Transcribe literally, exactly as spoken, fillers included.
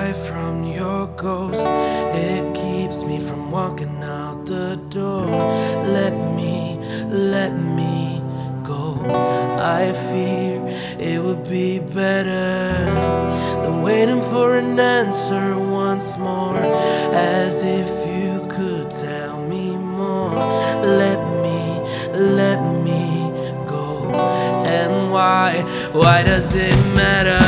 hide from your ghost. It keeps me from walking out the door. Let me, let me go. I fear it would be better than waiting for an answer once more, as if you could tell me more. Let me, let me go. And why, why does it matter?